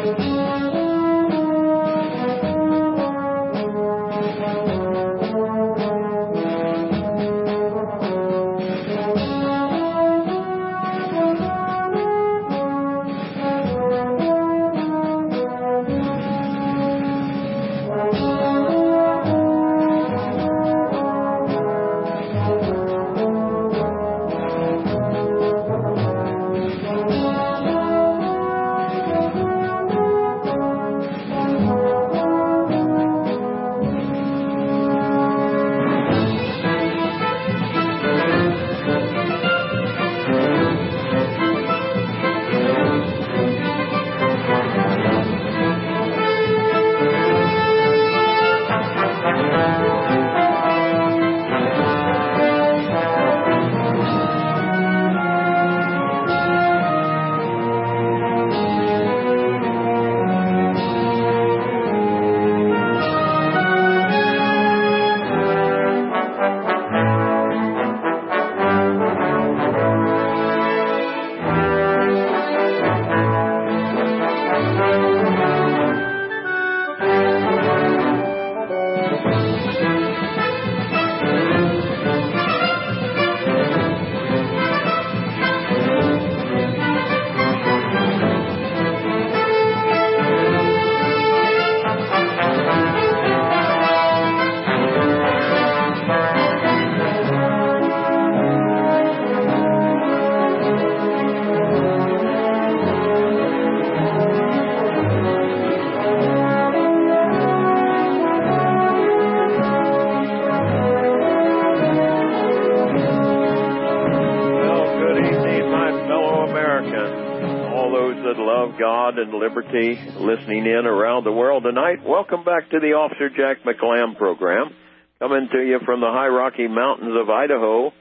And liberty listening in around the world tonight. Welcome back to the Officer Jack McLam program, coming to you from the high Rocky Mountains of Idaho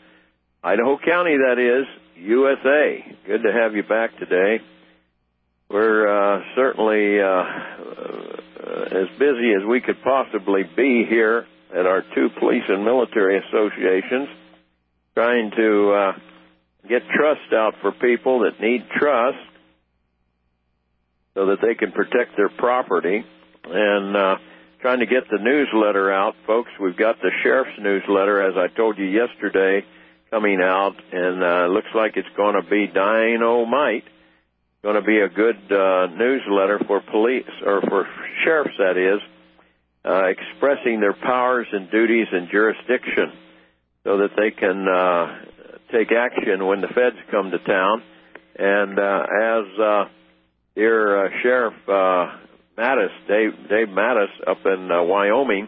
County, that is, USA. Good to have you back today. We're certainly as busy as we could possibly be here at our two police and military associations, trying to get trust out for people that need trust, so that they can protect their property, and trying to get the newsletter out. Folks, we've got the sheriff's newsletter, as I told you yesterday, coming out, and looks like it's going to be dynamite. It's going to be a good newsletter for police, or for sheriffs, that is, expressing their powers and duties and jurisdiction so that they can take action when the feds come to town. And as dear Sheriff Mattis, Dave Mattis up in Wyoming,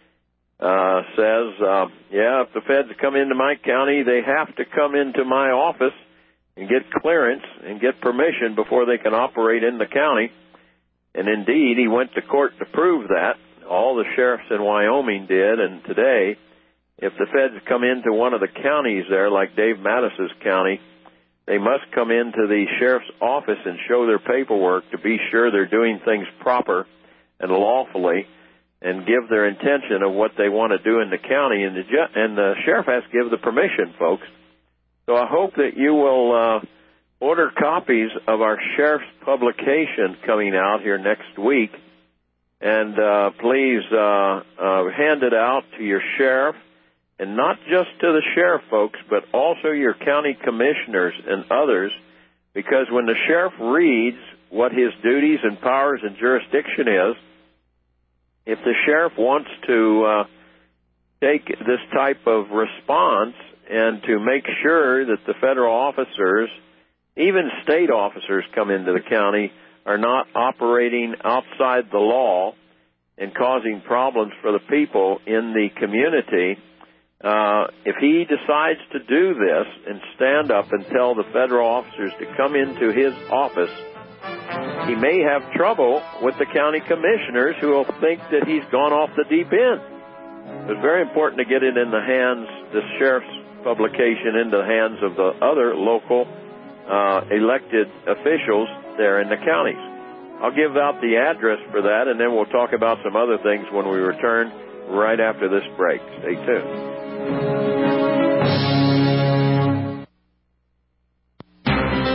says, if the feds come into my county, they have to come into my office and get clearance and get permission before they can operate in the county. And indeed, he went to court to prove that. All the sheriffs in Wyoming did, and today, if the feds come into one of the counties there, like Dave Mattis's county, they must come into the sheriff's office and show their paperwork to be sure they're doing things proper and lawfully, and give their intention of what they want to do in the county. And the sheriff has to give the permission, folks. So I hope that you will order copies of our sheriff's publication coming out here next week, and please hand it out to your sheriff. And not just to the sheriff, folks, but also your county commissioners and others, because when the sheriff reads what his duties and powers and jurisdiction is, if the sheriff wants to take this type of response and to make sure that the federal officers, even state officers come into the county, are not operating outside the law and causing problems for the people in the community, if he decides to do this and stand up and tell the federal officers to come into his office, he may have trouble with the county commissioners who will think that he's gone off the deep end. It's very important to get it in the hands, the sheriff's publication, into the hands of the other local elected officials there in the counties. I'll give out the address for that, and then we'll talk about some other things when we return right after this break. Stay tuned.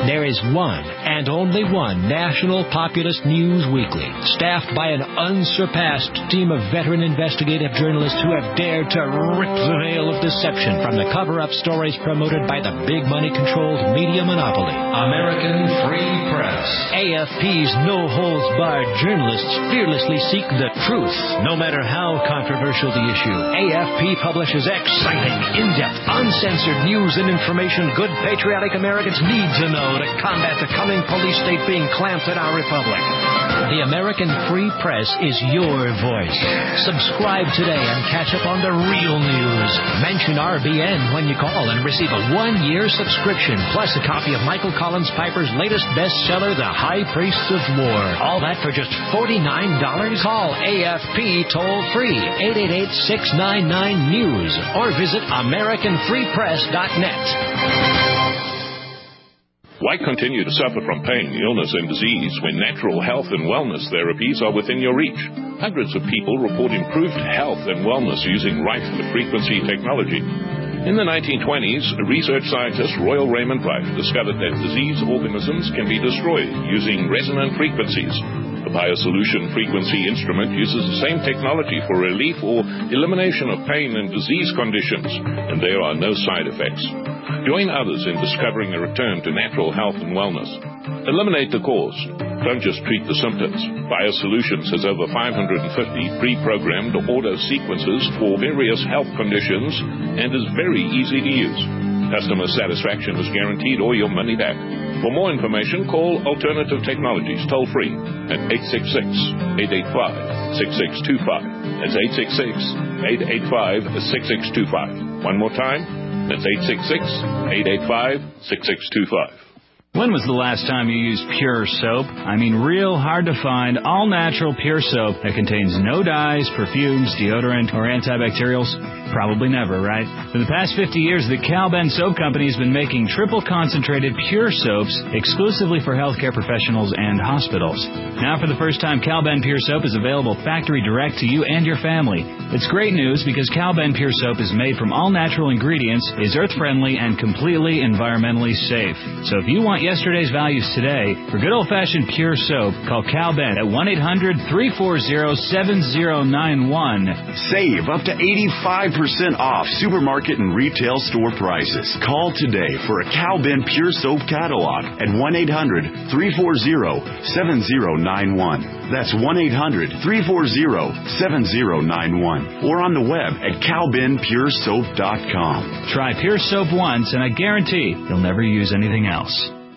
There is one and only one national populist news weekly, staffed by an unsurpassed team of veteran investigative journalists who have dared to rip the veil of deception from the cover-up stories promoted by the big money-controlled media monopoly. American Free Press. AFP's no-holds-barred journalists fearlessly seek the truth, no matter how controversial the issue. AFP publishes exciting, in-depth, uncensored news and information good patriotic Americans need to know to combat the coming police state being clamped in our republic. The American Free Press is your voice. Subscribe today and catch up on the real news. Mention RBN when you call and receive a 1-year subscription, plus a copy of Michael Collins Piper's latest bestseller, The High Priests of War. All that for just $49. Call AFP toll-free, 888-699-NEWS, or visit AmericanFreePress.net. Why continue to suffer from pain, illness, and disease when natural health and wellness therapies are within your reach? Hundreds of people report improved health and wellness using Rife-frequency technology. In the 1920s, research scientist Royal Raymond Rife discovered that disease organisms can be destroyed using resonant frequencies. The BioSolution frequency instrument uses the same technology for relief or elimination of pain and disease conditions, and there are no side effects. Join others in discovering a return to natural health and wellness. Eliminate the cause. Don't just treat the symptoms. BioSolutions has over 550 pre-programmed order sequences for various health conditions and is very easy to use. Customer satisfaction is guaranteed or your money back. For more information, call Alternative Technologies toll-free at 866-885-6625. That's 866-885-6625. One more time, that's 866-885-6625. When was the last time you used Pure Soap? I mean, real hard to find, all-natural Pure Soap that contains no dyes, perfumes, deodorant, or antibacterials? Probably never, right? For the past 50 years, the Cal-Ben Soap Company has been making triple-concentrated Pure Soaps exclusively for healthcare professionals and hospitals. Now, for the first time, Cal-Ben Pure Soap is available factory direct to you and your family. It's great news because Cal-Ben Pure Soap is made from all-natural ingredients, is earth-friendly, and completely environmentally safe. So if you want yesterday's values today, for good old-fashioned Pure Soap, call Cal-Ben at 1-800-340-7091. Save up to 85% off supermarket and retail store prices. Call today for a Cal-Ben Pure Soap catalog at 1-800-340-7091. That's 1-800-340-7091. Or on the web at calbenpuresoap.com. Try Pure Soap once, and I guarantee you'll never use anything else.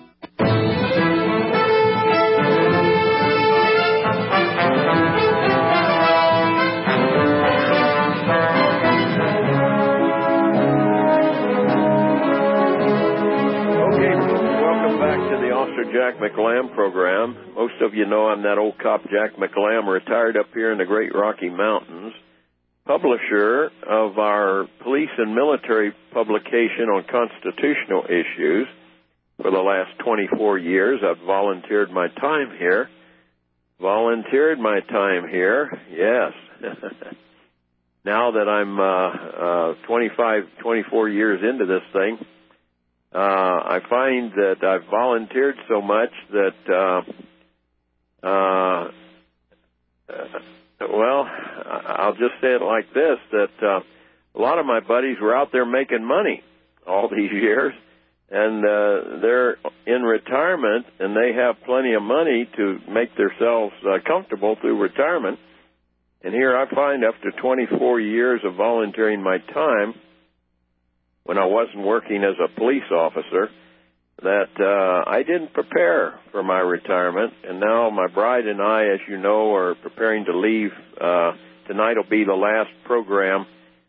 Jack McLam program. Most of you know I'm that old cop Jack McLam, retired up here in the Great Rocky Mountains, publisher of our police and military publication on constitutional issues. For the last 24 years, I've volunteered my time here. Yes. Now that I'm 24 years into this thing, I find that I've volunteered so much that, I'll just say it like this, that a lot of my buddies were out there making money all these years, and they're in retirement, and they have plenty of money to make themselves comfortable through retirement. And here I find, after 24 years of volunteering my time, when I wasn't working as a police officer, that I didn't prepare for my retirement. And now my bride and I, as you know, are preparing to leave. Tonight will be the last program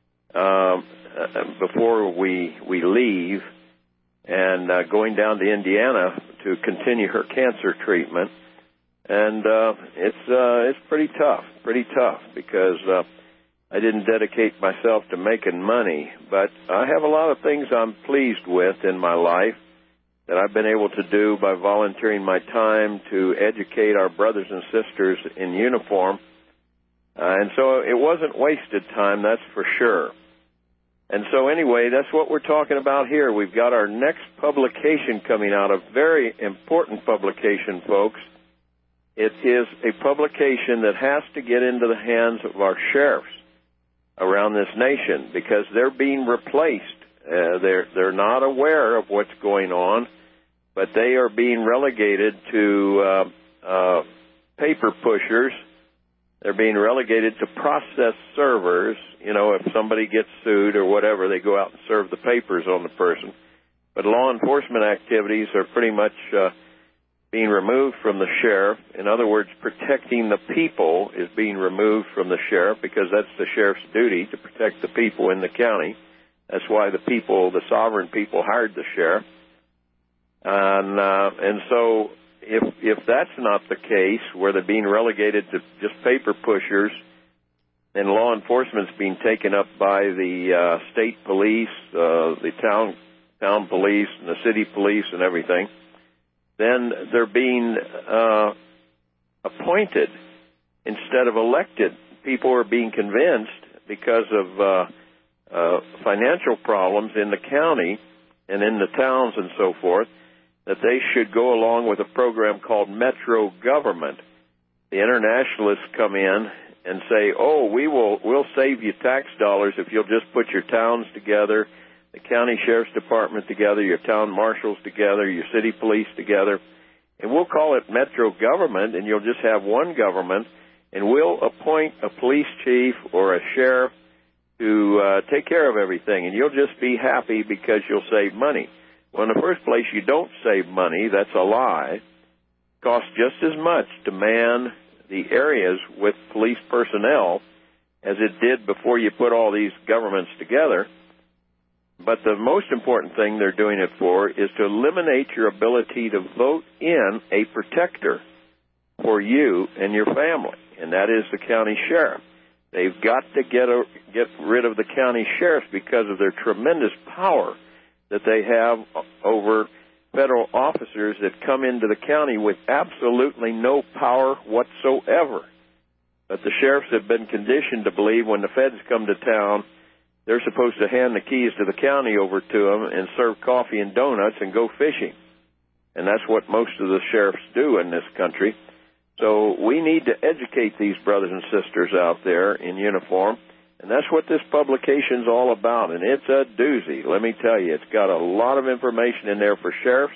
before we leave, and going down to Indiana to continue her cancer treatment. And it's pretty tough, because I didn't dedicate myself to making money, but I have a lot of things I'm pleased with in my life that I've been able to do by volunteering my time to educate our brothers and sisters in uniform. And so it wasn't wasted time, that's for sure. And so anyway, that's what we're talking about here. We've got our next publication coming out, a very important publication, folks. It is a publication that has to get into the hands of our sheriffs around this nation because they're being replaced. They're not aware of what's going on, but they are being relegated to paper pushers. They're being relegated to process servers. You know, if somebody gets sued or whatever, they go out and serve the papers on the person. But law enforcement activities are pretty much being removed from the sheriff. In other words, protecting the people is being removed from the sheriff because that's the sheriff's duty, to protect the people in the county. That's why the people, the sovereign people, hired the sheriff. And so if that's not the case, where they're being relegated to just paper pushers, and law enforcement's being taken up by the state police, the town police, and the city police, and everything, then they're being appointed instead of elected. People are being convinced because of financial problems in the county and in the towns and so forth, that they should go along with a program called Metro Government. The internationalists come in and say, oh, we'll save you tax dollars if you'll just put your towns together, the county sheriff's department together, your town marshals together, your city police together, and we'll call it Metro Government, and you'll just have one government, and we'll appoint a police chief or a sheriff to take care of everything, and you'll just be happy because you'll save money. Well, in the first place, you don't save money. That's a lie. It costs just as much to man the areas with police personnel as it did before you put all these governments together. But the most important thing they're doing it for is to eliminate your ability to vote in a protector for you and your family, and that is the county sheriff. They've got to get rid of the county sheriffs because of their tremendous power that they have over federal officers that come into the county with absolutely no power whatsoever. But the sheriffs have been conditioned to believe when the feds come to town, they're supposed to hand the keys to the county over to them and serve coffee and donuts and go fishing. And that's what most of the sheriffs do in this country. So we need to educate these brothers and sisters out there in uniform, and that's what this publication's all about, and it's a doozy. Let me tell you, it's got a lot of information in there for sheriffs.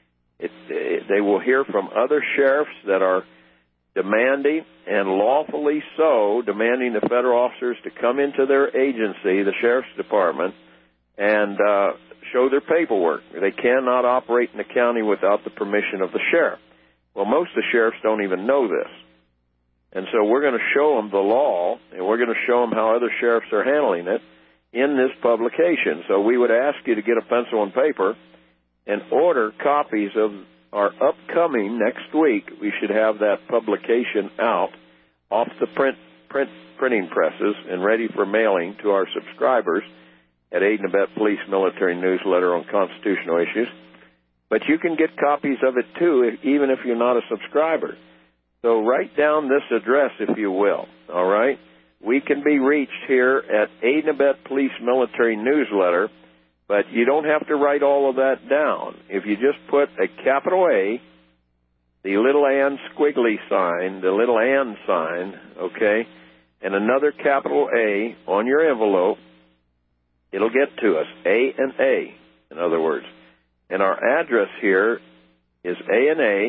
They will hear from other sheriffs that are demanding, and lawfully so, demanding the federal officers to come into their agency, the sheriff's department, and show their paperwork. They cannot operate in the county without the permission of the sheriff. Well, most of the sheriffs don't even know this. And so we're going to show them the law, and we're going to show them how other sheriffs are handling it in this publication. So we would ask you to get a pencil and paper and order copies of our upcoming, next week, we should have that publication out off the printing presses and ready for mailing to our subscribers at Aid and Abet Police Military Newsletter on constitutional issues. But you can get copies of it, too, even if you're not a subscriber. So write down this address, if you will, all right? We can be reached here at Aid and Abet Police Military Newsletter, but you don't have to write all of that down. If you just put a capital A, the little and squiggly sign, the little and sign, okay, and another capital A on your envelope, it'll get to us, A and A, in other words. And our address here is A&A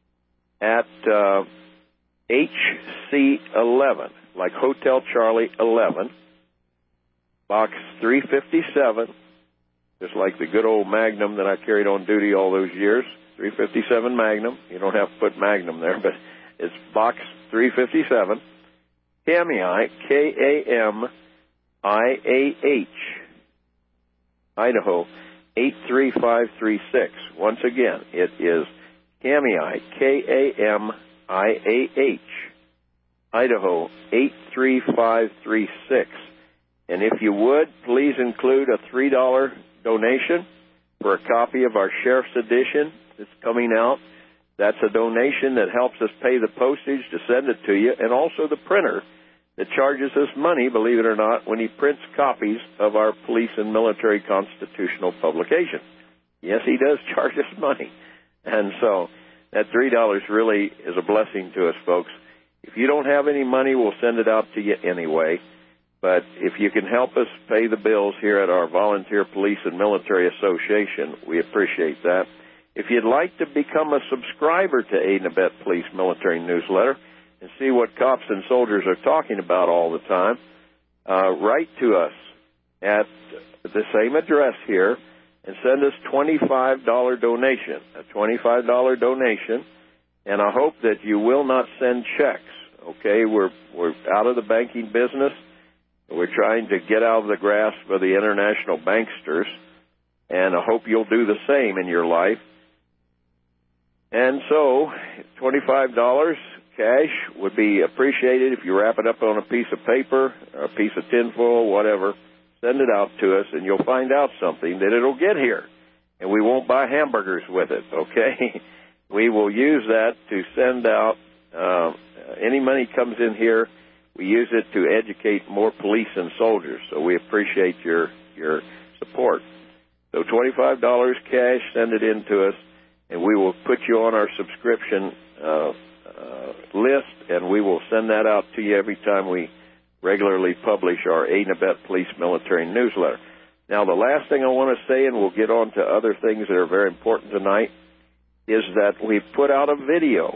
at HC11, like Hotel Charlie 11, Box 357, just like the good old Magnum that I carried on duty all those years, 357 Magnum. You don't have to put Magnum there, but it's Box 357, Kamiah, K-A-M-I-A-H, Idaho, 83536. Once again, it is Kamiah, K-A-M-I-A-H, Idaho, 83536. And if you would, please include a $3 donation for a copy of our Sheriff's Edition that's coming out. That's a donation that helps us pay the postage to send it to you, and also the printer that charges us money, believe it or not, when he prints copies of our police and military constitutional publications. Yes, he does charge us money. And so that $3 really is a blessing to us, folks. If you don't have any money, we'll send it out to you anyway. But if you can help us pay the bills here at our Volunteer Police and Military Association, we appreciate that. If you'd like to become a subscriber to Aid and Abet Police Military Newsletter and see what cops and soldiers are talking about all the time, write to us at the same address here and send us $25 donation, a $25 donation, and I hope that you will not send checks, okay? We're out of the banking business. We're trying to get out of the grasp of the international banksters, and I hope you'll do the same in your life. And so $25 cash would be appreciated if you wrap it up on a piece of paper, or a piece of tinfoil, whatever. Send it out to us, and you'll find out something, that it'll get here, and we won't buy hamburgers with it, okay? We will use that to send out any money comes in here. We use it to educate more police and soldiers, so we appreciate your support. So $25 cash, send it in to us, and we will put you on our subscription list, and we will send that out to you every time we regularly publish our Aid and Abet Police Military Newsletter. Now, the last thing I want to say, and we'll get on to other things that are very important tonight, is that we've put out a video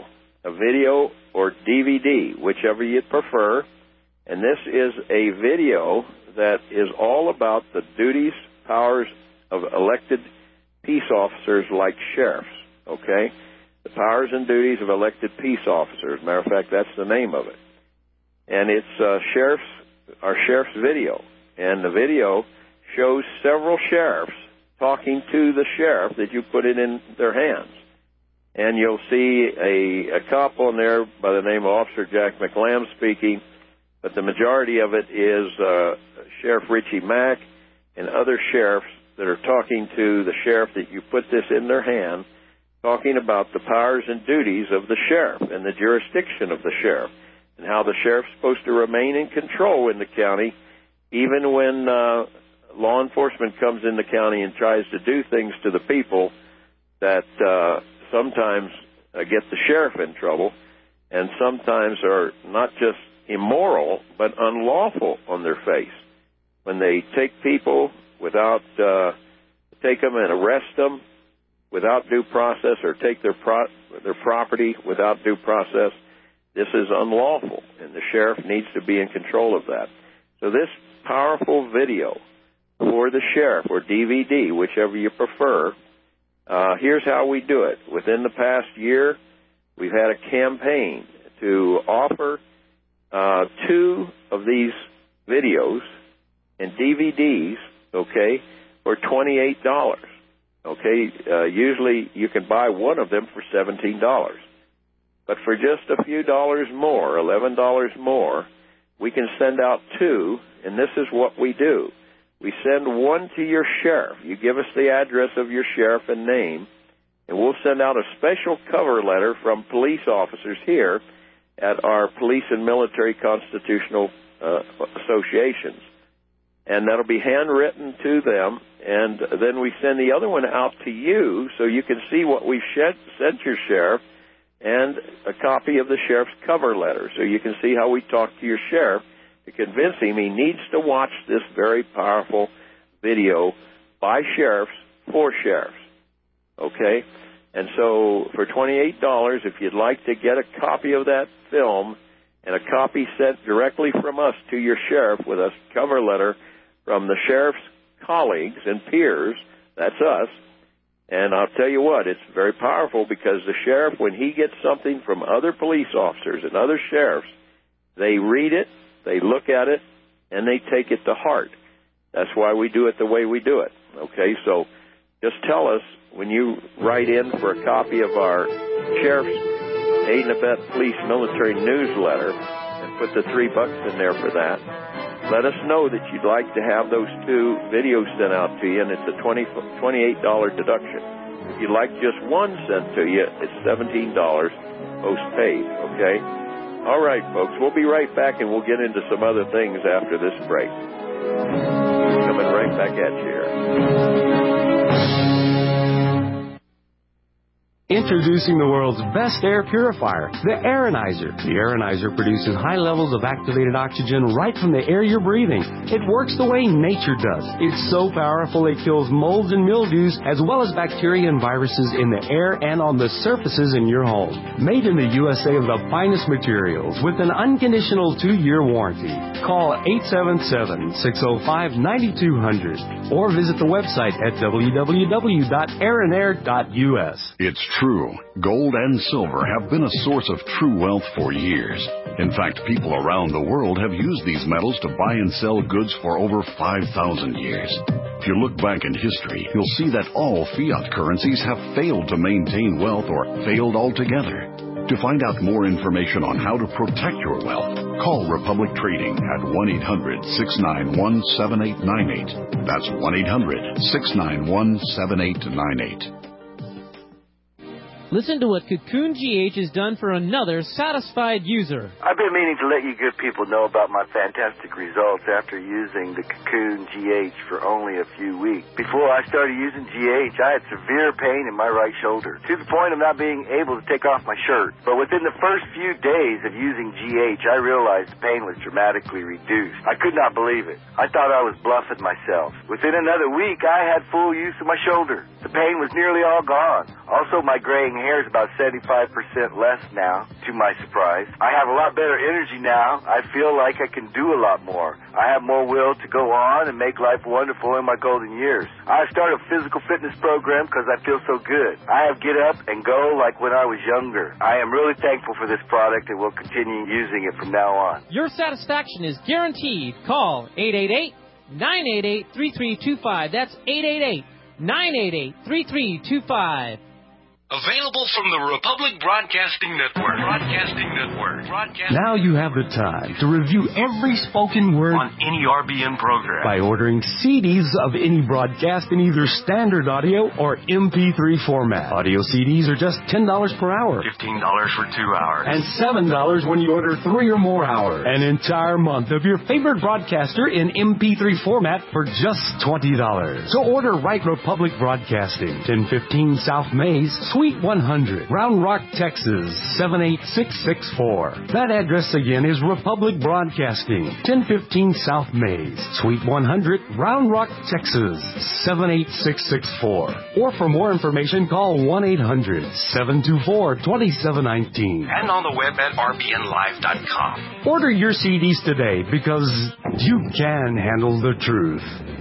or DVD, whichever you prefer, and this is a video that is all about the duties, powers of elected peace officers like sheriffs, okay? The powers and duties of elected peace officers. Matter of fact, that's the name of it. And it's our sheriff's video. And the video shows several sheriffs talking to the sheriff that you put it in their hands. And you'll see a cop on there by the name of Officer Jack McLam speaking, but the majority of it is Sheriff Richie Mack and other sheriffs that are talking to the sheriff that you put this in their hand, talking about the powers and duties of the sheriff and the jurisdiction of the sheriff, and how the sheriff's supposed to remain in control in the county, even when law enforcement comes in the county and tries to do things to the people that sometimes get the sheriff in trouble, and sometimes are not just immoral, but unlawful on their face. When they take people without, take them and arrest them without due process, or take their property without due process, this is unlawful, and the sheriff needs to be in control of that. So this powerful video for the sheriff, or DVD, whichever you prefer, here's how we do it. Within the past year, we've had a campaign to offer 2 of these videos and DVDs, okay, for $28. Okay, usually you can buy one of them for $17. But for just a few dollars more, $11 more, we can send out 2, and this is what we do. We send one to your sheriff. You give us the address of your sheriff and name, and we'll send out a special cover letter from police officers here at our Police and Military Constitutional Associations. And that'll be handwritten to them, and then we send the other one out to you so you can see what we've sent your sheriff, and a copy of the sheriff's cover letter so you can see how we talk to your sheriff to convince him he needs to watch this very powerful video by sheriffs for sheriffs. Okay? And so for $28, if you'd like to get a copy of that film and a copy sent directly from us to your sheriff with a cover letter from the sheriff's colleagues and peers, that's us. And I'll tell you what, it's very powerful, because the sheriff, when he gets something from other police officers and other sheriffs, they read it, they look at it, and they take it to heart. That's why we do it the way we do it. Okay, so just tell us when you write in for a copy of our Sheriff's Aid and Abet Police Military Newsletter, and put the $3 in there for that. Let us know that you'd like to have those 2 videos sent out to you, and it's a $28 deduction. If you'd like just one sent to you, it's $17 post-paid, okay? All right, folks, we'll be right back, and we'll get into some other things after this break. Coming right back at you here. Introducing the world's best air purifier, the Aeronizer. The Aeronizer produces high levels of activated oxygen right from the air you're breathing. It works the way nature does. It's so powerful it kills molds and mildews as well as bacteria and viruses in the air and on the surfaces in your home. Made in the USA of the finest materials with an unconditional 2-year warranty. Call 877-605-9200 or visit the website at www.aeronair.us. It's true. Gold and silver have been a source of true wealth for years. In fact, people around the world have used these metals to buy and sell goods for over 5,000 years. If you look back in history, you'll see that all fiat currencies have failed to maintain wealth or failed altogether. To find out more information on how to protect your wealth, call Republic Trading at 1-800-691-7898. That's 1-800-691-7898. Listen to what Cocoon GH has done for another satisfied user. I've been meaning to let you good people know about my fantastic results after using the Cocoon GH for only a few weeks. Before I started using GH, I had severe pain in my right shoulder, to the point of not being able to take off my shirt. But within the first few days of using GH, I realized the pain was dramatically reduced. I could not believe it. I thought I was bluffing myself. Within another week, I had full use of my shoulder. The pain was nearly all gone. Also, my graying hair is about 75% less now, to my surprise. I have a lot better energy now. I feel like I can do a lot more. I have more will to go on and make life wonderful in my golden years. I started a physical fitness program because I feel so good. I have get up and go like when I was younger. I am really thankful for this product and will continue using it from now on. Your satisfaction is guaranteed. Call 888-988-3325. That's 888-988-3325. Available from the Republic Broadcasting Network. Now you have the time to review every spoken word on any RBN program by ordering CDs of any broadcast in either standard audio or MP3 format. Audio CDs are just $10 per hour. $15 for 2 hours. And $7 when you order 3 or more hours. An entire month of your favorite broadcaster in MP3 format for just $20. So order right Republic Broadcasting, 1015 South Mays, Suite 100, Round Rock, Texas, 78664. That address again is Republic Broadcasting, 1015 South Mays, Suite 100, Round Rock, Texas, 78664. Or for more information, call 1-800-724-2719. And on the web at rbnlive.com. Order your CDs today because you can handle the truth.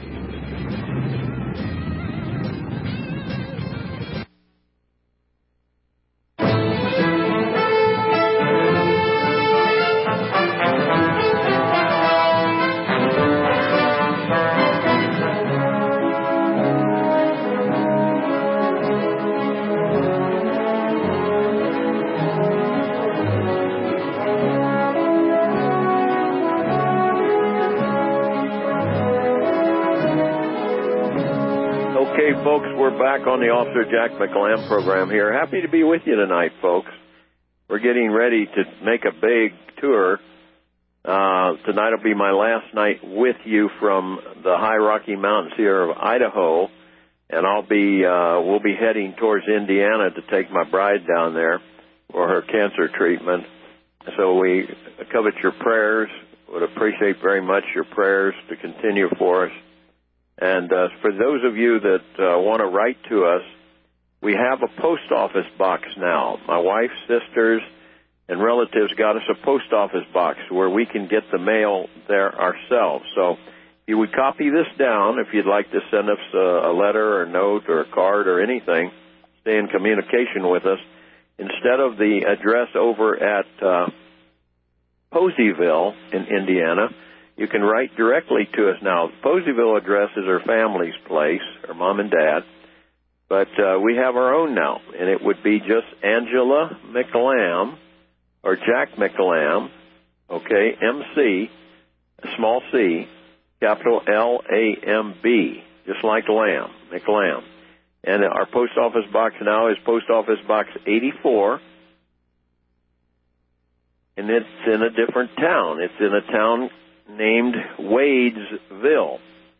Folks, we're back on the Officer Jack McLamb program here. Happy to be with you tonight, folks. We're getting ready to make a big tour. Tonight will be my last night with you from the high Rocky Mountains here of Idaho, and we'll be heading towards Indiana to take my bride down there for her cancer treatment. So we covet your prayers. Would appreciate very much your prayers to continue for us. And for those of you that want to write to us, we have a post office box now. My wife's sisters and relatives got us a post office box where we can get the mail there ourselves. So if you would copy this down, if you'd like to send us a letter or a note or a card or anything, stay in communication with us. Instead of the address over at Poseyville in Indiana, you can write directly to us now. The Poseyville address is her family's place, her mom and dad. But we have our own now, and it would be just Angela McLamb or Jack McLamb, okay, M-C, small c, capital L-A-M-B, just like Lamb, McLamb. And our post office box now is Post Office Box 84, and it's in a different town. It's in a town named Wadesville,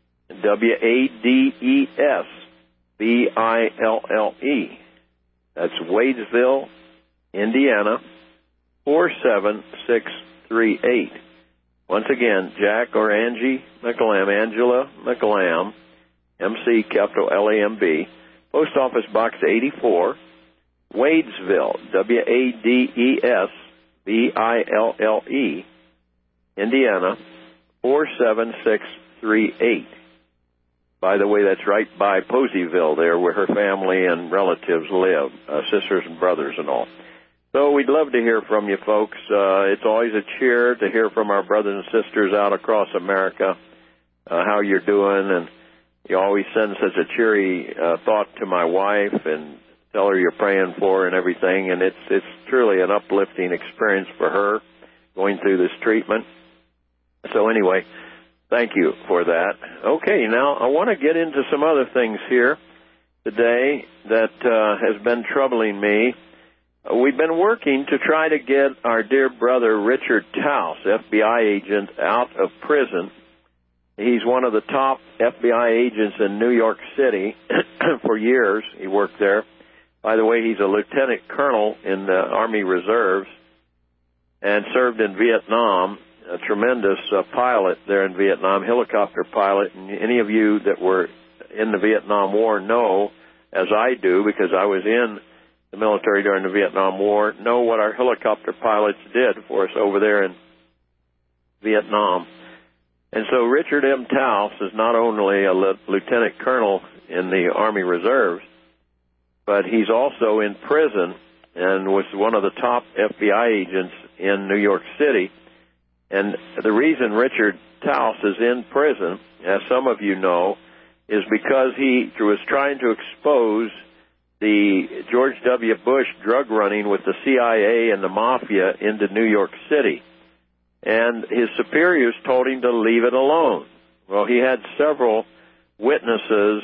Wadesville. That's Wadesville, Indiana, 47638. Once again, Jack or Angie McLam, Angela McLam, MC capital LAMB, Post Office Box 84, Wadesville, Wadesville, Indiana, 47638. By the way, that's right by Poseyville there, where her family and relatives live, sisters and brothers and all. So we'd love to hear from you folks. It's always a cheer to hear from our brothers and sisters out across America, how you're doing. And you always send such a cheery thought to my wife and tell her you're praying for her and everything. And it's truly an uplifting experience for her going through this treatment. So anyway, thank you for that. Okay, now I want to get into some other things here today that has been troubling me. We've been working to try to get our dear brother Richard Taus, FBI agent, out of prison. He's one of the top FBI agents in New York City for years. He worked there. By the way, he's a lieutenant colonel in the Army Reserves and served in Vietnam, a tremendous pilot there in Vietnam, helicopter pilot. And any of you that were in the Vietnam War know, as I do, because I was in the military during the Vietnam War, know what our helicopter pilots did for us over there in Vietnam. And so Richard M. Taus is not only a lieutenant colonel in the Army Reserves, but he's also in prison and was one of the top FBI agents in New York City. And the reason Richard Taus is in prison, as some of you know, is because he was trying to expose the George W. Bush drug running with the CIA and the Mafia into New York City. And his superiors told him to leave it alone. Well, he had several witnesses,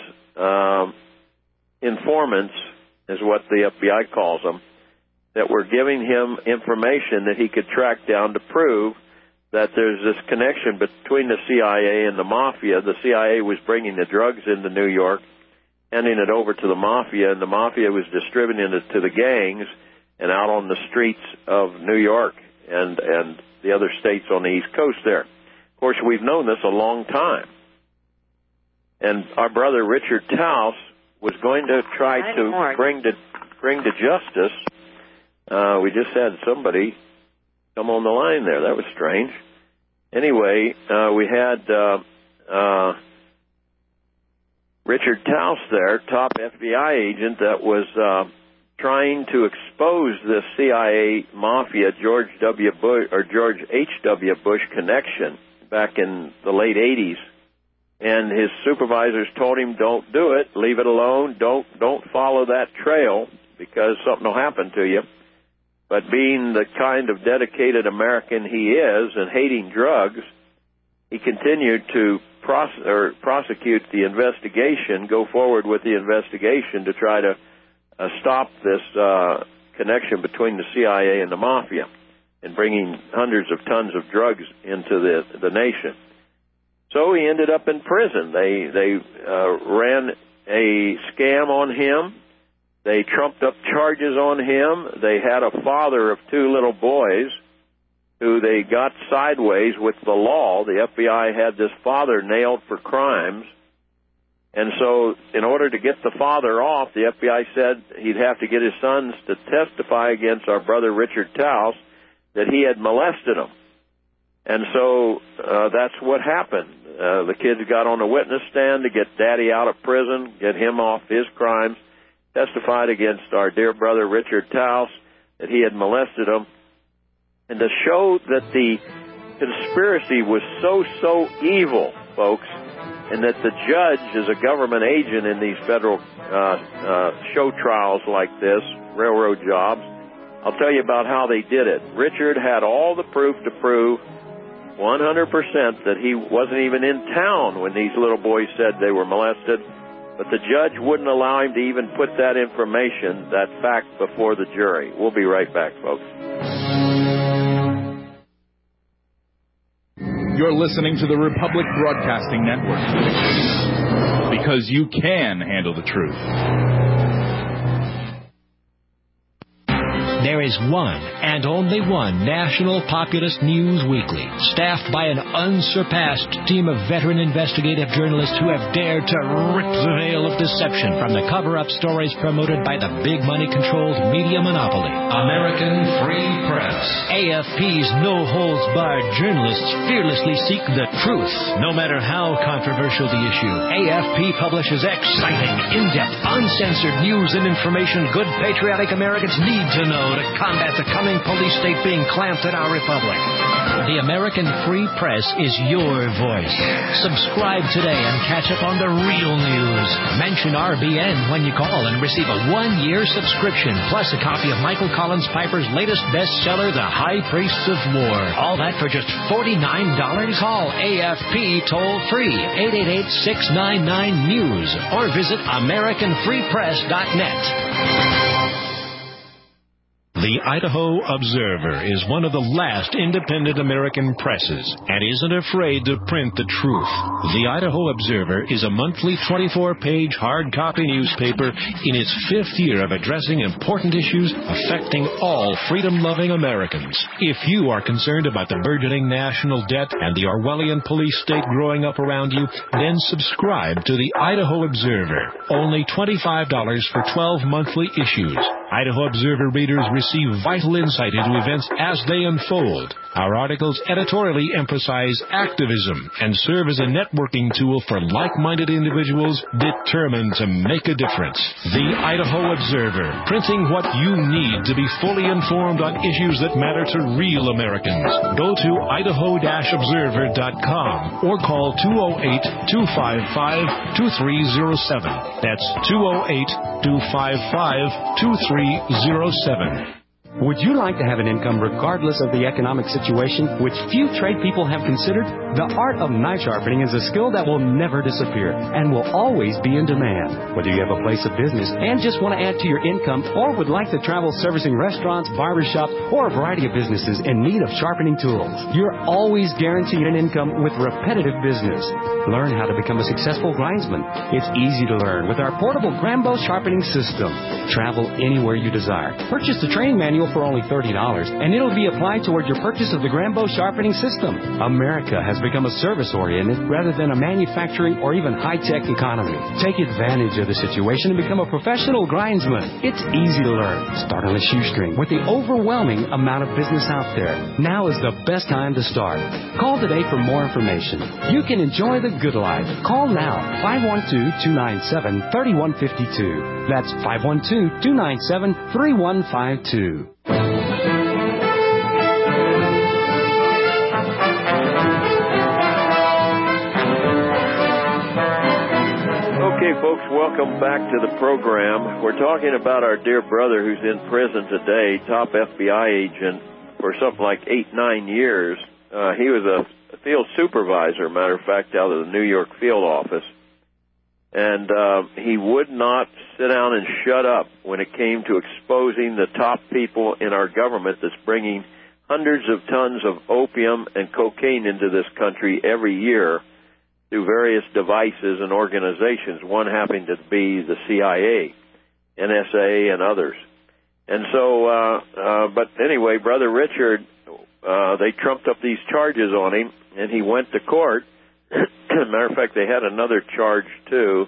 informants is what the FBI calls them, that were giving him information that he could track down to prove that there's this connection between the CIA and the Mafia. The CIA was bringing the drugs into New York, handing it over to the Mafia, and the Mafia was distributing it to the gangs and out on the streets of New York and the other states on the East Coast there. Of course, we've known this a long time. And our brother Richard Taus was going to try to bring to justice. We just had somebody come on the line there. That was strange. Anyway, we had Richard Taus there, top FBI agent that was trying to expose the CIA Mafia George H.W. Bush connection back in the late 80s. And his supervisors told him, don't do it, leave it alone, don't follow that trail because something will happen to you. But being the kind of dedicated American he is and hating drugs, he continued to prosecute the investigation, go forward with the investigation to try to stop this connection between the CIA and the Mafia and bringing hundreds of tons of drugs into the nation. So he ended up in prison. They ran a scam on him. They trumped up charges on him. They had a father of two little boys who they got sideways with the law. The FBI had this father nailed for crimes. And so in order to get the father off, the FBI said he'd have to get his sons to testify against our brother Richard Taus that he had molested them. And so that's what happened. The kids got on a witness stand to get daddy out of prison, get him off his crimes, testified against our dear brother Richard Taus that he had molested them. And to show that the conspiracy was so evil, folks, and that the judge is a government agent in these federal show trials like this, railroad jobs, I'll tell you about how they did it. Richard had all the proof to prove 100% that he wasn't even in town when these little boys said they were molested, but the judge wouldn't allow him to even put that information, that fact, before the jury. We'll be right back, folks. You're listening to the Republic Broadcasting Network. Because you can handle the truth. There is one and only one national populist news weekly, staffed by an unsurpassed team of veteran investigative journalists who have dared to rip the veil of deception from the cover-up stories promoted by the big money-controlled media monopoly. American Free Press. AFP's no-holds-barred journalists fearlessly seek the truth, no matter how controversial the issue. AFP publishes exciting, in-depth, uncensored news and information good patriotic Americans need to know to combat the coming police state being clamped at our republic. The American Free Press is your voice. Subscribe today and catch up on the real news. Mention RBN when you call and receive a 1-year subscription, plus a copy of Michael Collins Piper's latest bestseller, The High Priests of War. All that for just $49. Call AFP toll-free, 888-699-NEWS, or visit AmericanFreePress.net. The Idaho Observer is one of the last independent American presses and isn't afraid to print the truth. The Idaho Observer is a monthly 24-page hard copy newspaper in its 5th year of addressing important issues affecting all freedom-loving Americans. If you are concerned about the burgeoning national debt and the Orwellian police state growing up around you, then subscribe to the Idaho Observer. Only $25 for 12 monthly issues. Idaho Observer readers receive vital insight into events as they unfold. Our articles editorially emphasize activism and serve as a networking tool for like-minded individuals determined to make a difference. The Idaho Observer, printing what you need to be fully informed on issues that matter to real Americans. Go to idaho-observer.com or call 208-255-2307. That's 208-255-2307. Would you like to have an income regardless of the economic situation, which few trade people have considered? The art of knife sharpening is a skill that will never disappear and will always be in demand. Whether you have a place of business and just want to add to your income, or would like to travel servicing restaurants, barbershops, or a variety of businesses in need of sharpening tools, you're always guaranteed an income with repetitive business. Learn how to become a successful grindsman. It's easy to learn with our portable Grambo sharpening system. Travel anywhere you desire. Purchase the training manual for only $30, and it'll be applied toward your purchase of the Grambo sharpening system. America has become a service-oriented rather than a manufacturing or even high-tech economy. Take advantage of the situation and become a professional grindsman. It's easy to learn. Start on a shoestring with the overwhelming amount of business out there. Now is the best time to start. Call today for more information. You can enjoy the good life. Call now, 512-297-3152. That's 512-297-3152. Okay, folks, welcome back to the program. We're talking about our dear brother who's in prison today, top FBI agent for something like 8-9 years. He was a field supervisor, matter of fact, out of the New York field office. And he would not sit down and shut up when it came to exposing the top people in our government that's bringing hundreds of tons of opium and cocaine into this country every year through various devices and organizations, one happening to be the CIA, NSA, and others. And so, but anyway, Brother Richard, they trumped up these charges on him, and he went to court. Matter of fact, they had another charge, too.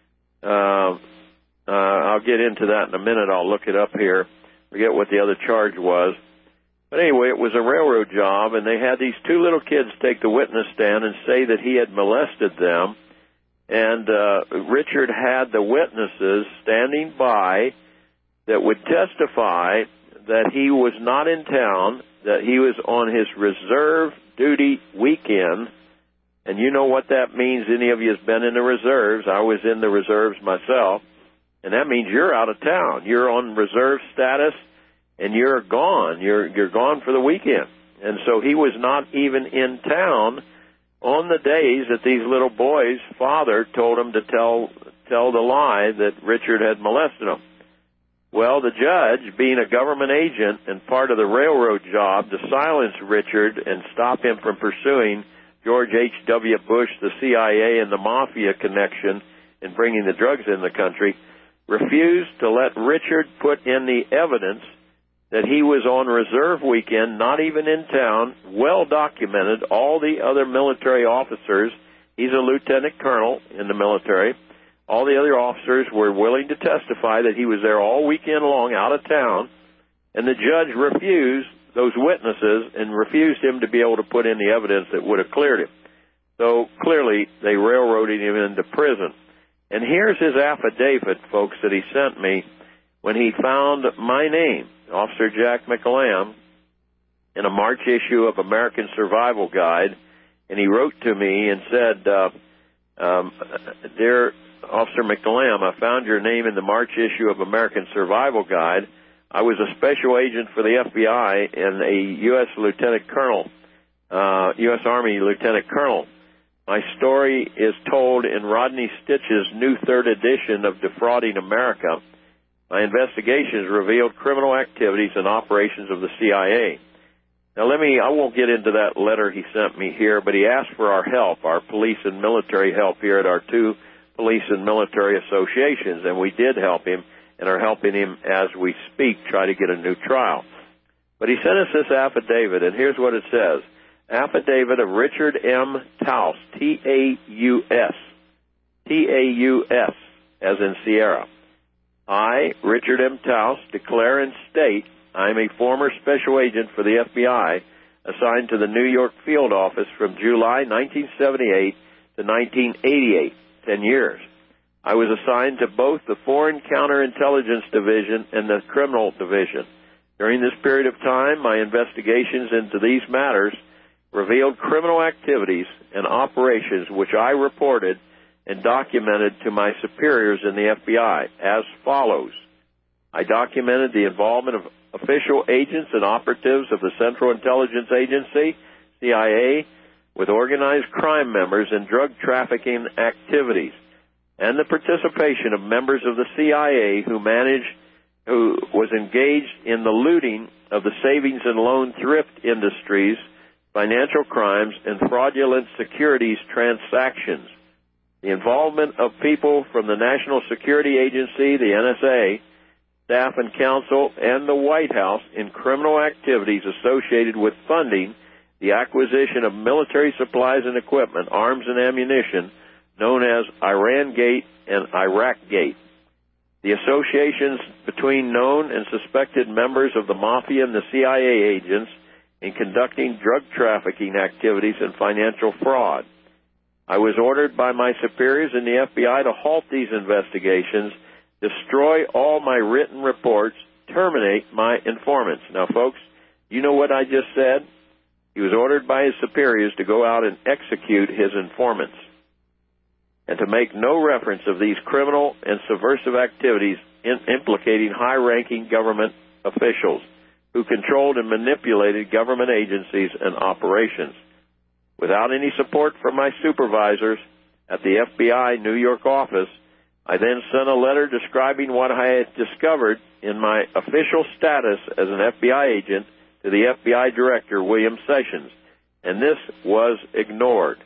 I'll get into that in a minute. I'll look it up here. Forget what the other charge was. But anyway, it was a railroad job, and they had these two little kids take the witness stand and say that he had molested them. And Richard had the witnesses standing by that would testify that he was not in town, that he was on his reserve duty weekend. And you know what that means. Any of you has been in the reserves. I was in the reserves myself. And that means you're out of town. You're on reserve status, and you're gone. You're gone for the weekend. And so he was not even in town on the days that these little boys' father told him to tell the lie that Richard had molested him. Well, the judge, being a government agent and part of the railroad job to silence Richard and stop him from pursuing George H.W. Bush, the CIA, and the Mafia connection in bringing the drugs in the country, refused to let Richard put in the evidence that he was on reserve weekend, not even in town, well documented. All the other military officers, he's a lieutenant colonel in the military, all the other officers were willing to testify that he was there all weekend long out of town, and the judge refused those witnesses and refused him to be able to put in the evidence that would have cleared him. So clearly they railroaded him into prison. And here's his affidavit, folks, that he sent me when he found my name, Officer Jack McElam, in a March issue of American Survival Guide. And he wrote to me and said, Dear Officer McElam, I found your name in the March issue of American Survival Guide. I was a special agent for the FBI and a U.S. Lieutenant Colonel, U.S. Army Lieutenant Colonel. My story is told in Rodney Stitch's new third edition of Defrauding America. My investigations revealed criminal activities and operations of the CIA. Now I won't get into that letter he sent me here, but he asked for our help, our police and military help here at our two police and military associations, and we did help him and are helping him as we speak try to get a new trial. But he sent us this affidavit, and here's what it says. Affidavit of Richard M. Taus, T-A-U-S, T-A-U-S, as in Sierra. I, Richard M. Taus, declare and state I am a former special agent for the FBI assigned to the New York field office from July 1978 to 1988, 10 years. I was assigned to both the Foreign Counterintelligence Division and the Criminal Division. During this period of time, my investigations into these matters revealed criminal activities and operations which I reported and documented to my superiors in the FBI as follows. I documented the involvement of official agents and operatives of the Central Intelligence Agency, CIA, with organized crime members in drug trafficking activities, and the participation of members of the CIA who was engaged in the looting of the savings and loan thrift industries, financial crimes, and fraudulent securities transactions. The involvement of people from the National Security Agency, the NSA, staff and counsel, and the White House in criminal activities associated with funding the acquisition of military supplies and equipment, arms and ammunition, known as Iran-Gate and Iraq-Gate. The associations between known and suspected members of the Mafia and the CIA agents in conducting drug trafficking activities and financial fraud. I was ordered by my superiors in the FBI to halt these investigations, destroy all my written reports, terminate my informants. Now, folks, you know what I just said? He was ordered by his superiors to go out and execute his informants and to make no reference of these criminal and subversive activities implicating high-ranking government officials who controlled and manipulated government agencies and operations. Without any support from my supervisors at the FBI New York office, I then sent a letter describing what I had discovered in my official status as an FBI agent to the FBI Director, William Sessions, and this was ignored.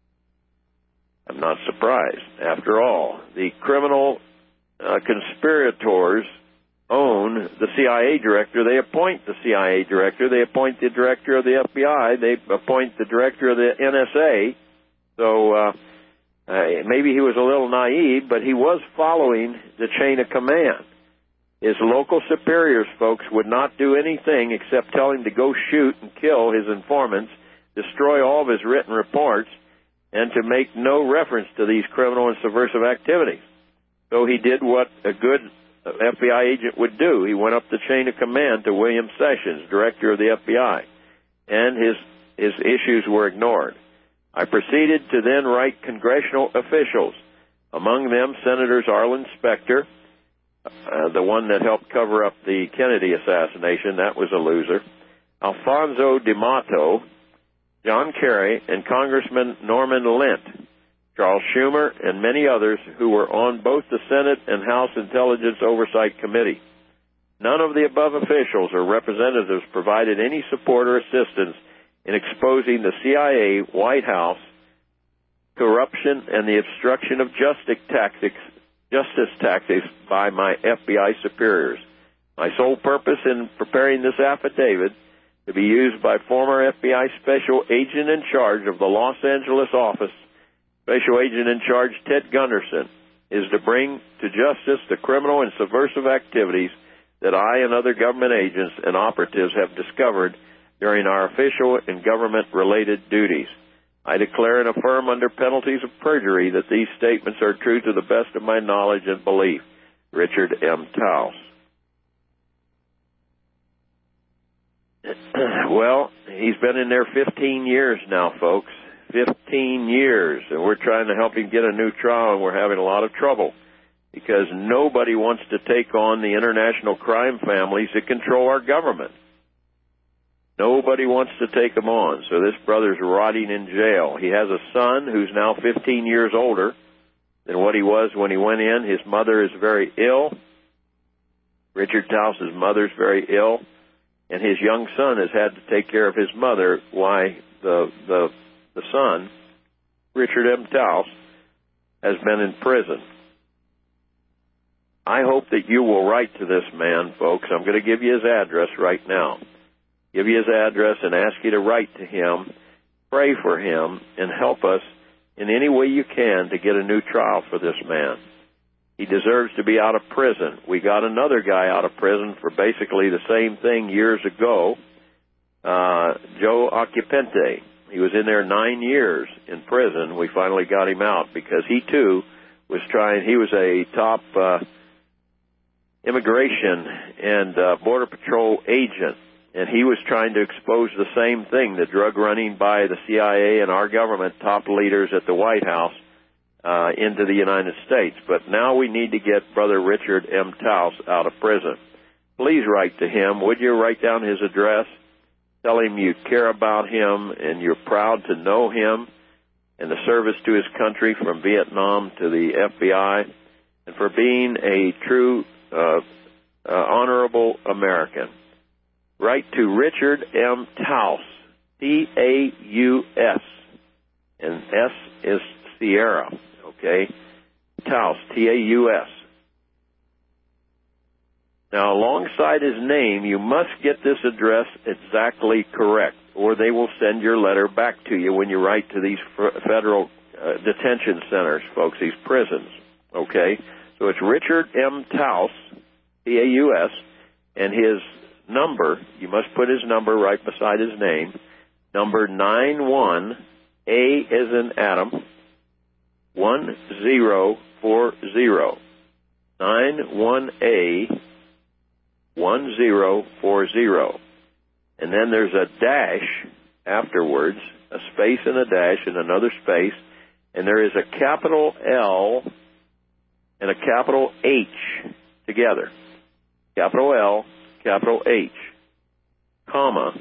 I'm not surprised. After all, the criminal conspirators own the CIA director. They appoint the CIA director. They appoint the director of the FBI. They appoint the director of the NSA. So maybe he was a little naive, but he was following the chain of command. His local superiors, folks, would not do anything except tell him to go shoot and kill his informants, destroy all of his written reports, and to make no reference to these criminal and subversive activities. So he did what a good FBI agent would do. He went up the chain of command to William Sessions, director of the FBI, and his issues were ignored. I proceeded to then write congressional officials, among them Senators Arlen Specter, the one that helped cover up the Kennedy assassination. That was a loser. Alfonso D'Amato, John Kerry, and Congressman Norman Lent, Charles Schumer, and many others who were on both the Senate and House Intelligence Oversight Committee. None of the above officials or representatives provided any support or assistance in exposing the CIA, White House, corruption, and the obstruction of justice tactics by my FBI superiors. My sole purpose in preparing this affidavit, to be used by former FBI Special Agent in charge of the Los Angeles office, Special Agent in charge Ted Gunderson, is to bring to justice the criminal and subversive activities that I and other government agents and operatives have discovered during our official and government-related duties. I declare and affirm under penalties of perjury that these statements are true to the best of my knowledge and belief. Richard M. Taus. Well, he's been in there 15 years now, folks. 15 years, and we're trying to help him get a new trial, and we're having a lot of trouble because nobody wants to take on the international crime families that control our government. Nobody wants to take them on, so this brother's rotting in jail. He has a son who's now 15 years older than what he was when he went in. His mother is very ill. Richard Taus's mother's very ill, and his young son has had to take care of his mother. Why the son, Richard M. Taus, has been in prison. I hope that you will write to this man, folks. I'm going to give you his address right now. Give you his address and ask you to write to him, pray for him, and help us in any way you can to get a new trial for this man. He deserves to be out of prison. We got another guy out of prison for basically the same thing years ago, Joe Occupante. He was in there 9 years in prison. We finally got him out because he, too, he was a top immigration and Border Patrol agent, and he was trying to expose the same thing, the drug running by the CIA and our government top leaders at the White House into the United States. But now we need to get Brother Richard M. Taus out of prison. Please write to him. Would you write down his address? Tell him you care about him and you're proud to know him and the service to his country from Vietnam to the FBI and for being a true honorable American. Write to Richard M. Taus, T-A-U-S, and S is Sierra, okay? Taus, T-A-U-S. Now, alongside his name, you must get this address exactly correct, or they will send your letter back to you when you write to these federal detention centers, folks, these prisons, okay? So it's Richard M. Taus, T-A-U-S, and his number, you must put his number right beside his name, number 91, A as in Adam, 1040, 91A, 1040. And then there's a dash afterwards, a space and a dash and another space, and there is a capital L and a capital H together. Capital L, capital H, comma,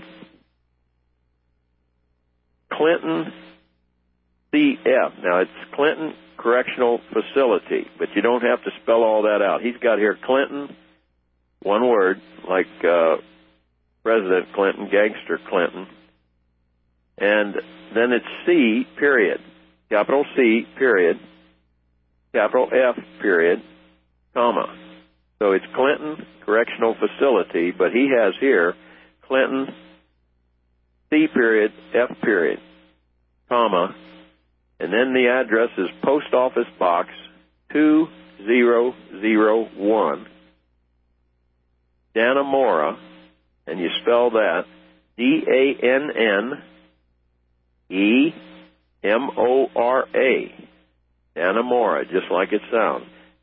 Clinton CF. Now, it's Clinton Correctional Facility, but you don't have to spell all that out. He's got here Clinton, one word, like President Clinton, Gangster Clinton, and then it's C, period, capital C, period, capital F, period, comma. So it's Clinton Correctional Facility, but he has here Clinton C, period, F, period, comma, and then the address is Post Office Box 2001, Dannemora, and you spell that D-A-N-N-E-M-O-R-A, Dannemora, just like it sounds,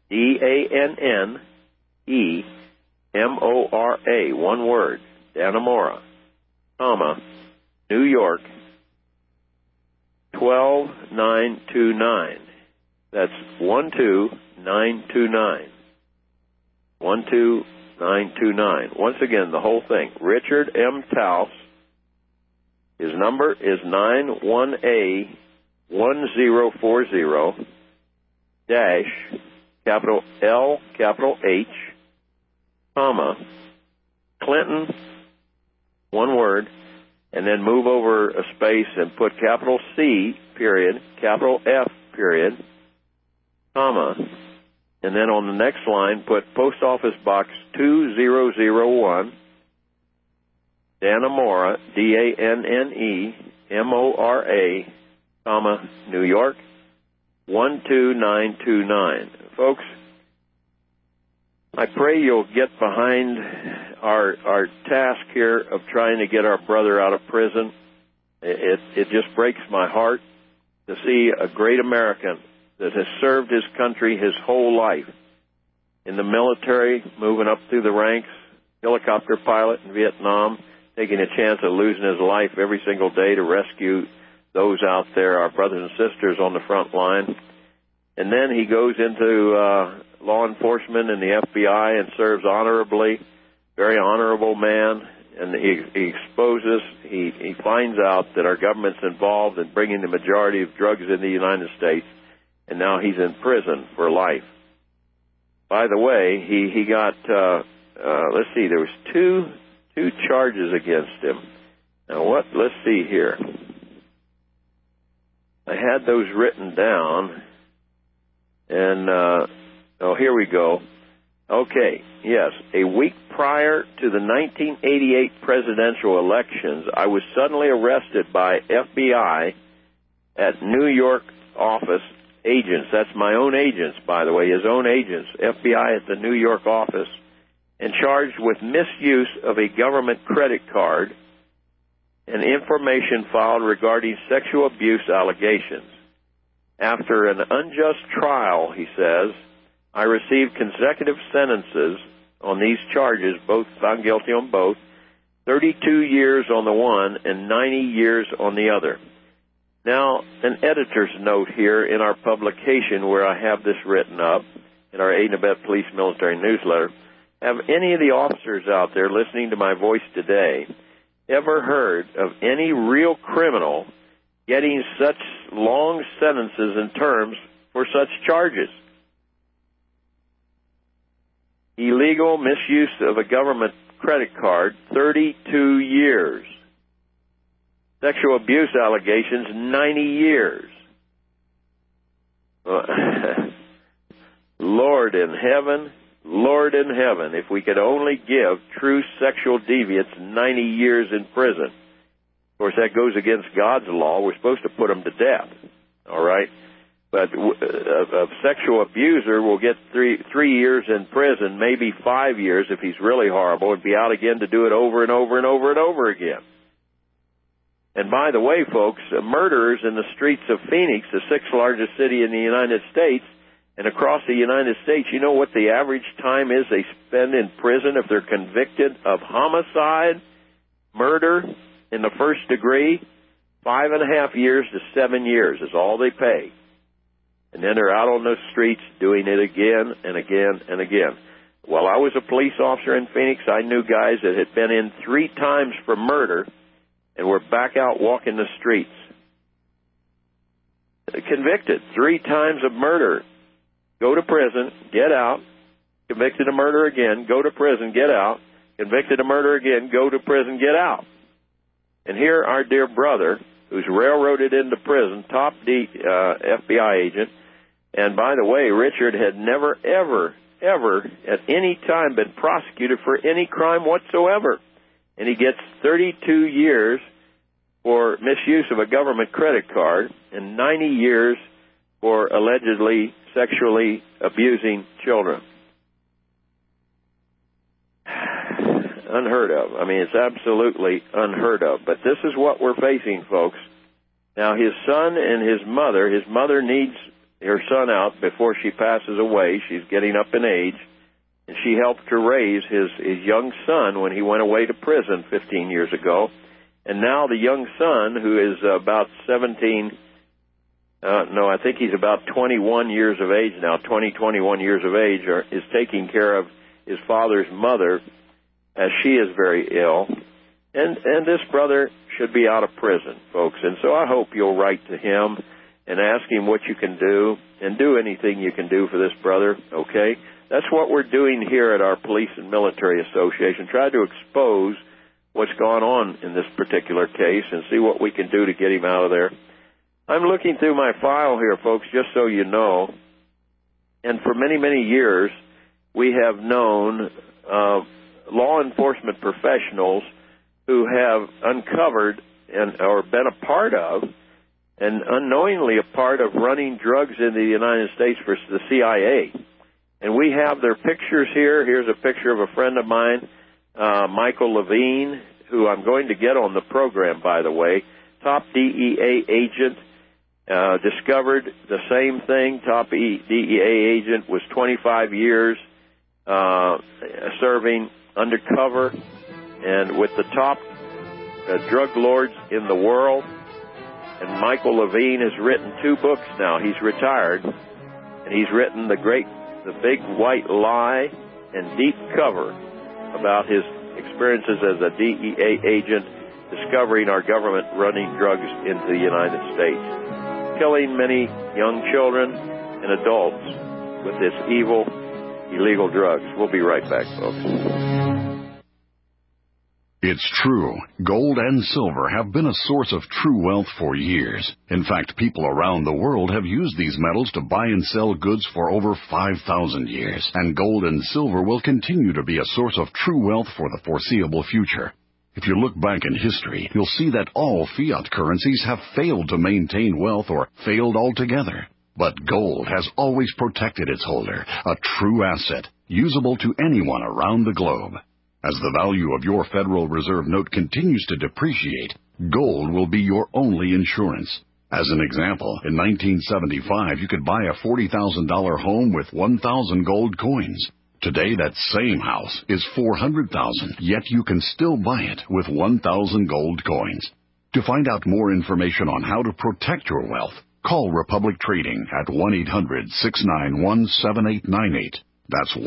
D-A-N-N-E-M-O-R-A, one word, Dannemora, comma, New York, 12929. That's 12929. 12929. Once again, the whole thing. Richard M. Taus. His number is 91A1040 dash capital L capital H comma Clinton, one word, and then move over a space and put capital C, period, capital F, period, comma, and then on the next line put Post Office Box 2001, Dannemora, D-A-N-N-E-M-O-R-A, comma, New York, 12929. Folks, I pray you'll get behind our task here of trying to get our brother out of prison. It just breaks my heart to see a great American that has served his country his whole life in the military, moving up through the ranks, helicopter pilot in Vietnam, taking a chance of losing his life every single day to rescue those out there, our brothers and sisters on the front line. And then he goes into law enforcement and the FBI and serves honorably, very honorable man, and he exposes, he finds out that our government's involved in bringing the majority of drugs in the United States, and now he's in prison for life. By the way, he got, let's see, there was two charges against him. Now let's see here. I had those written down, and, here we go. Okay, yes. A week prior to the 1988 presidential elections, I was suddenly arrested by FBI at New York office agents. That's my own agents, by the way, his own agents, FBI at the New York office, and charged with misuse of a government credit card and information filed regarding sexual abuse allegations. After an unjust trial, he says, I received consecutive sentences on these charges, both found guilty on both, 32 years on the one and 90 years on the other. Now, an editor's note here in our publication where I have this written up, in our Aid and Abet Police Military Newsletter, have any of the officers out there listening to my voice today ever heard of any real criminal getting such long sentences and terms for such charges? Illegal misuse of a government credit card, 32 years. Sexual abuse allegations, 90 years. Lord in heaven, if we could only give true sexual deviants 90 years in prison. Of course, that goes against God's law. We're supposed to put them to death, all right? But a sexual abuser will get three years in prison, maybe 5 years if he's really horrible, and be out again to do it over and over and over and over again. And by the way, folks, murderers in the streets of Phoenix, the sixth largest city in the United States, and across the United States, you know what the average time is they spend in prison if they're convicted of homicide, murder in the first degree? 5.5 years to 7 years is all they pay. And then they're out on the streets doing it again and again and again. While I was a police officer in Phoenix, I knew guys that had been in 3 times for murder and were back out walking the streets. Convicted 3 times of murder. Go to prison, get out, convicted of murder again, go to prison, get out, convicted of murder again, go to prison, get out. And here our dear brother, who's railroaded into prison, top FBI agent, and by the way, Richard had never, ever at any time been prosecuted for any crime whatsoever. And he gets 32 years for misuse of a government credit card and 90 years for allegedly sexually abusing children. Unheard of. I mean, it's absolutely unheard of. But this is what we're facing, folks. Now, his son and his mother needs her son out before she passes away. She's getting up in age. And she helped to raise his young son when he went away to prison 15 years ago. And now the young son, who is about 21 years of age now, 21 years of age, is taking care of his father's mother as she is very ill. And this brother should be out of prison, folks. And so I hope you'll write to him and ask him what you can do and do anything you can do for this brother, okay? That's what we're doing here at our Police and Military Association, try to expose what's gone on in this particular case and see what we can do to get him out of there. I'm looking through my file here, folks, just so you know, and for many, many years we have known law enforcement professionals who have uncovered or been a part of and unknowingly a part of running drugs in the United States for the CIA. And we have their pictures here. Here's a picture of a friend of mine, Michael Levine, who I'm going to get on the program, by the way. Top DEA agent, discovered the same thing. Top DEA agent was 25 years serving undercover and with the top drug lords in the world. And Michael Levine has written 2 books now. He's retired, and he's written The Big White Lie and Deep Cover about his experiences as a DEA agent discovering our government running drugs into the United States, killing many young children and adults with this evil, illegal drugs. We'll be right back, folks. It's true. Gold and silver have been a source of true wealth for years. In fact, people around the world have used these metals to buy and sell goods for over 5,000 years. And gold and silver will continue to be a source of true wealth for the foreseeable future. If you look back in history, you'll see that all fiat currencies have failed to maintain wealth or failed altogether. But gold has always protected its holder, a true asset, usable to anyone around the globe. As the value of your Federal Reserve note continues to depreciate, gold will be your only insurance. As an example, in 1975, you could buy a $40,000 home with 1,000 gold coins. Today, that same house is $400,000, yet you can still buy it with 1,000 gold coins. To find out more information on how to protect your wealth, call Republic Trading at 1-800-691-7898. That's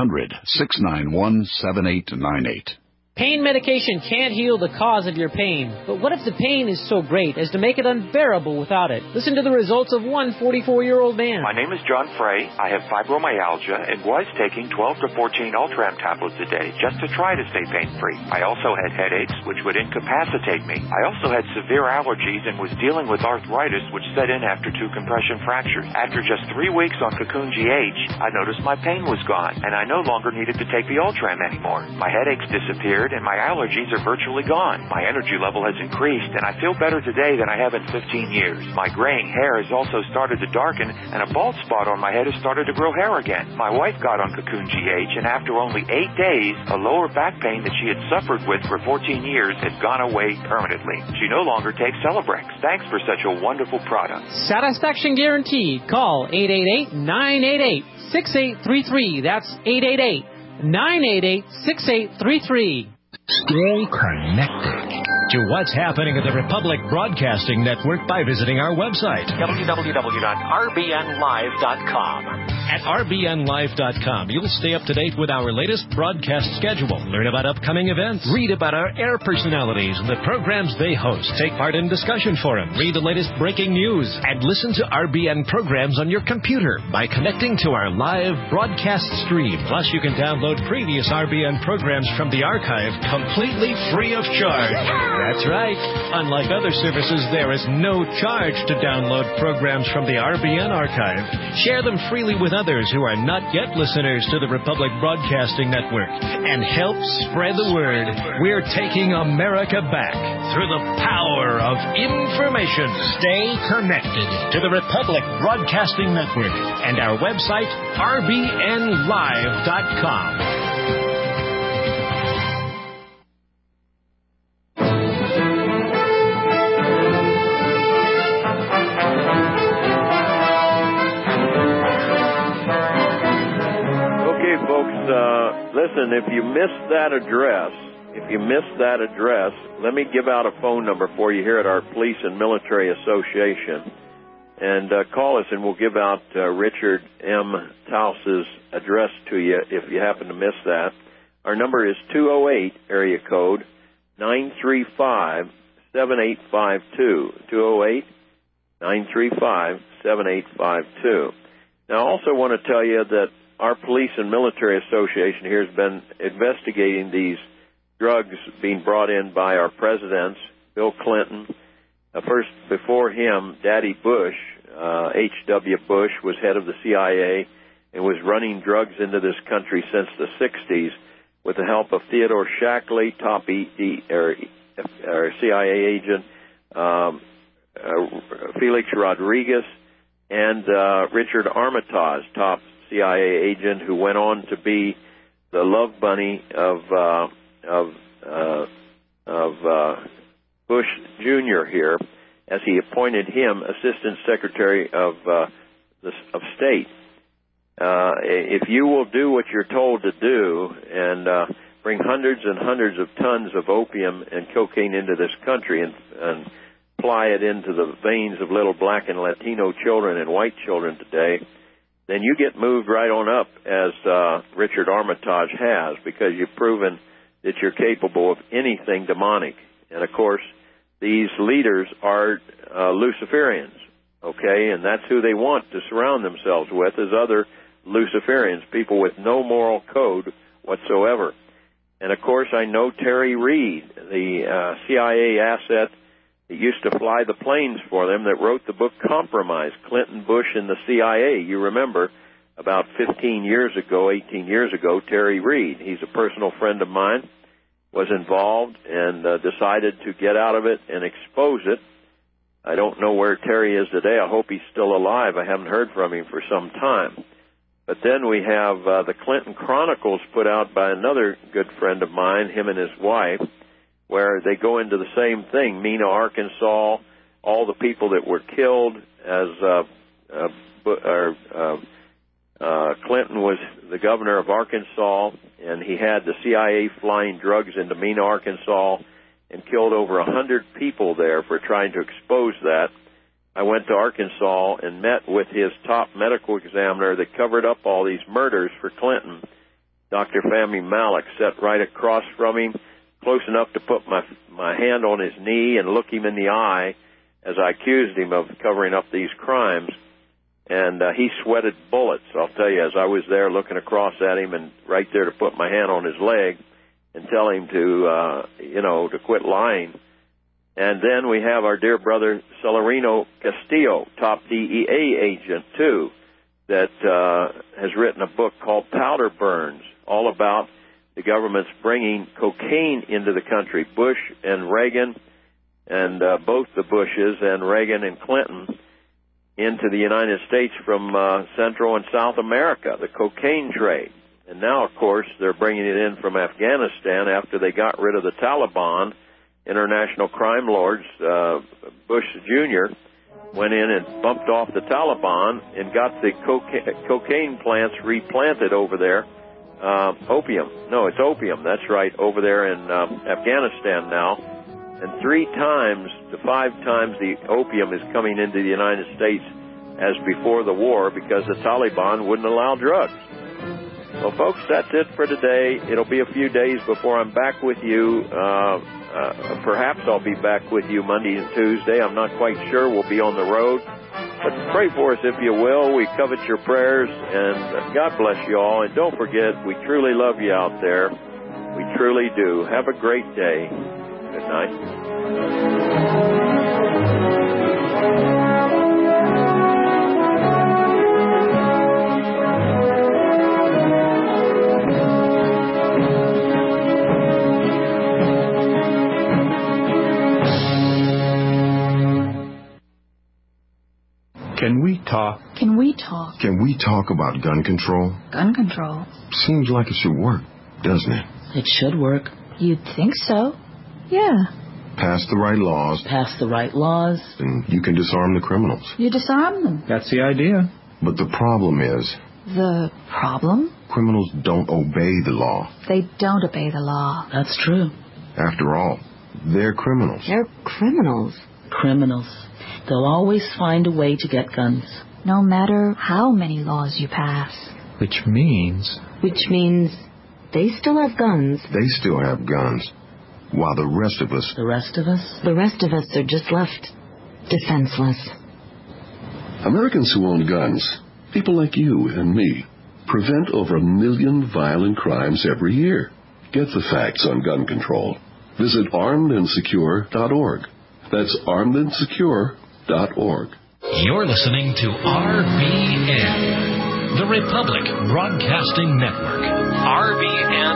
1-800-691-7898. Pain medication can't heal the cause of your pain, but what if the pain is so great as to make it unbearable without it? Listen to the results of one 44-year-old man. My name is John Frey. I have fibromyalgia and was taking 12 to 14 Ultram tablets a day just to try to stay pain-free. I also had headaches, which would incapacitate me. I also had severe allergies and was dealing with arthritis, which set in after 2 compression fractures. After just 3 weeks on Cocoon GH, I noticed my pain was gone, and I no longer needed to take the Ultram anymore. My headaches disappeared, and my allergies are virtually gone. My energy level has increased, and I feel better today than I have in 15 years. My graying hair has also started to darken, and a bald spot on my head has started to grow hair again. My wife got on Cocoon GH, and after only 8 days, a lower back pain that she had suffered with for 14 years had gone away permanently. She no longer takes Celebrex. Thanks for such a wonderful product. Satisfaction guaranteed. Call 888-988-6833. That's 888-988-6833. Stay connected to what's happening at the Republic Broadcasting Network by visiting our website, www.rbnlive.com. At rbnlive.com, you'll stay up to date with our latest broadcast schedule, learn about upcoming events, read about our air personalities and the programs they host, take part in discussion forums, read the latest breaking news, and listen to RBN programs on your computer by connecting to our live broadcast stream. Plus, you can download previous RBN programs from the archive completely free of charge. That's right. Unlike other services, there is no charge to download programs from the RBN archive. Share them freely with others who are not yet listeners to the Republic Broadcasting Network and help spread the word. We're taking America back through the power of information. Stay connected to the Republic Broadcasting Network and our website, rbnlive.com. Listen, if you missed that address, let me give out a phone number for you here at our Police and Military Association. And call us, and we'll give out Richard M. Taus's address to you if you happen to miss that. Our number is 208, area code 935-7852. 208-935-7852. Now, I also want to tell you that our Police and Military Association here has been investigating these drugs being brought in by our presidents, Bill Clinton. First, before him, Daddy Bush, H.W. Bush, was head of the CIA and was running drugs into this country since the 60s with the help of Theodore Shackley, top CIA agent, Felix Rodriguez, and Richard Armitage, top CIA agent, who went on to be the love bunny of Bush Jr. here, as he appointed him Assistant Secretary of State. If you will do what you're told to do and bring hundreds and hundreds of tons of opium and cocaine into this country and apply it into the veins of little black and Latino children and white children today, then you get moved right on up, as Richard Armitage has, because you've proven that you're capable of anything demonic. And, of course, these leaders are Luciferians, okay? And that's who they want to surround themselves with, is other Luciferians, people with no moral code whatsoever. And, of course, I know Terry Reid, the CIA asset that used to fly the planes for them, that wrote the book Compromise, Clinton, Bush, and the CIA. You remember about 18 years ago, Terry Reid. He's a personal friend of mine, was involved and decided to get out of it and expose it. I don't know where Terry is today. I hope he's still alive. I haven't heard from him for some time. But then we have the Clinton Chronicles put out by another good friend of mine, him and his wife, where they go into the same thing, Mena, Arkansas, all the people that were killed as Clinton was the governor of Arkansas, and he had the CIA flying drugs into Mena, Arkansas, and killed over 100 people there for trying to expose that. I went to Arkansas and met with his top medical examiner that covered up all these murders for Clinton, Dr. Fahmy Malak, sat right across from him, close enough to put my hand on his knee and look him in the eye as I accused him of covering up these crimes. And he sweated bullets, I'll tell you, as I was there looking across at him and right there to put my hand on his leg and tell him to quit lying. And then we have our dear brother Celerino Castillo, top DEA agent, too, that has written a book called Powder Burns, all about the government's bringing cocaine into the country. Bush and Reagan, and both the Bushes and Reagan and Clinton, into the United States from Central and South America, the cocaine trade. And now, of course, they're bringing it in from Afghanistan after they got rid of the Taliban, international crime lords. Bush Jr. went in and bumped off the Taliban and got the cocaine plants replanted over there. Opium. No, it's opium. That's right, over there in Afghanistan now. And 3 times to 5 times the opium is coming into the United States as before the war because the Taliban wouldn't allow drugs. Well, folks, that's it for today. It'll be a few days before I'm back with you. Perhaps I'll be back with you Monday and Tuesday. I'm not quite sure. We'll be on the road. But pray for us, if you will. We covet your prayers, and God bless you all. And don't forget, we truly love you out there. We truly do. Have a great day. Good night. Can we talk? Can we talk? Can we talk about gun control? Gun control? Seems like it should work, doesn't it? It should work. You'd think so. Yeah. Pass the right laws. Pass the right laws. And you can disarm the criminals. You disarm them. That's the idea. But the problem is... The problem? Criminals don't obey the law. They don't obey the law. That's true. After all, they're criminals. They're criminals. Criminals. They'll always find a way to get guns. No matter how many laws you pass. Which means they still have guns. They still have guns. While the rest of us... The rest of us? The rest of us are just left defenseless. Americans who own guns, people like you and me, prevent over 1 million violent crimes every year. Get the facts on gun control. Visit armedandsecure.org. That's armedandsecure.org. You're listening to RBN, the Republic Broadcasting Network. RBN